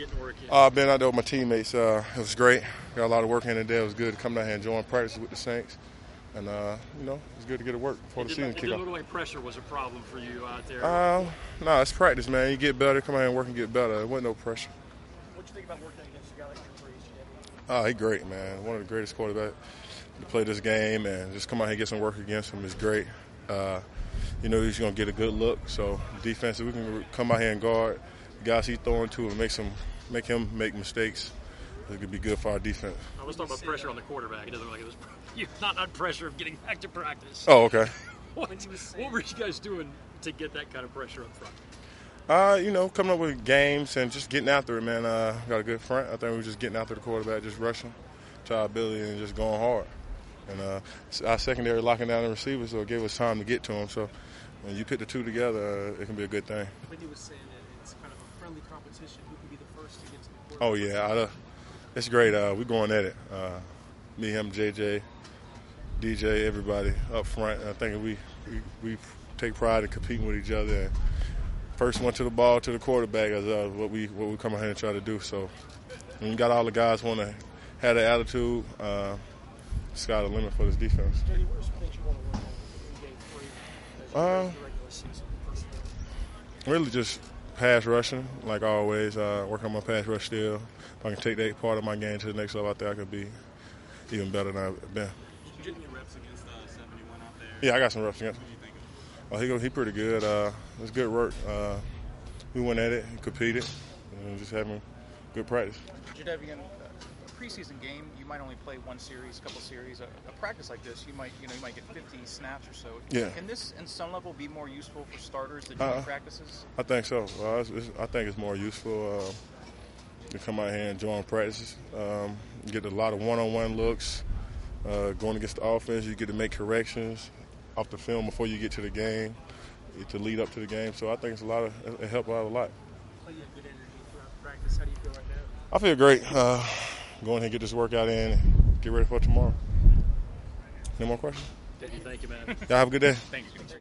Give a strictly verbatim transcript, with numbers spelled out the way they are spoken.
Getting work in. Uh, been out there with my teammates. Uh, it was great. Got a lot of work in today. It was good to come down here and join practice with the Saints. And, uh, you know, it's good to get to work before It the didn't, season it kick didn't off. look like pressure was a problem for you out there. Uh, no, nah, it's practice, man. You get better, come out here and work and get better. There wasn't no pressure. What do you think about working against a guy like Drew Brees? Oh, he's great, man. One of the greatest quarterbacks to play this game, and just come out here and get some work against him is great. Uh, you know he's going to get a good look. So defense, if we can come out here and guard the guys he's throwing to and make some, make him make mistakes, it could be good for our defense. I was talking about pressure on the quarterback. It doesn't look like it was you're not on pressure of getting back to practice. Oh, okay. What, what were you guys doing to get that kind of pressure up front? Uh, you know, coming up with games and just getting after it, man. Uh, got a good front. I think we were just getting after the quarterback, just rushing to our ability and just going hard. And uh, our secondary locking down the receivers, so it gave us time to get to them. So when you put the two together, uh, it can be a good thing. Whitney was saying that it's kind of a friendly competition. Who can be the first to get to the quarterback? Oh, yeah. I, uh, it's great. Uh, we're going at it. Uh, me, him, J J, D J, everybody up front. I think we, we, we take pride in competing with each other. And first one to the ball to the quarterback is uh, what we what we come out here and try to do. So when you got all the guys want to have the attitude, uh, sky's the limit for this defense. J D, what are some things you want to work on in game three as you Uh, go through the regular season? Personally? Really just pass rushing, like always. Uh, work on my pass rush still. If I can take that part of my game to the next level, I think I could be even better than I've been. Did you get any reps against uh, seventy-one out there? Yeah, I got some reps against him. What do you think of him? Oh, he go, he pretty good. Uh, it was good work. Uh, we went at it, competed, and just having good practice. Jadeveon, a preseason game, you might only play one series, a couple series. A, a practice like this, you might, you know, you might get fifty snaps or so. Yeah. Can this, in some level, be more useful for starters than Uh-uh. joint practices? I think so. Uh, it's, it's, I think it's more useful uh, to come out here and join practices. Um, you get a lot of one-on-one looks. Uh, going against the offense, you get to make corrections off the film before you get to the game to lead up to the game. So I think it's a lot of it helped out a lot. Play you have good energy throughout practice. How do you feel right now? I feel great. Uh, go ahead and get this workout in and get ready for tomorrow. No more questions? Thank you, man. Y'all have a good day. Thank you.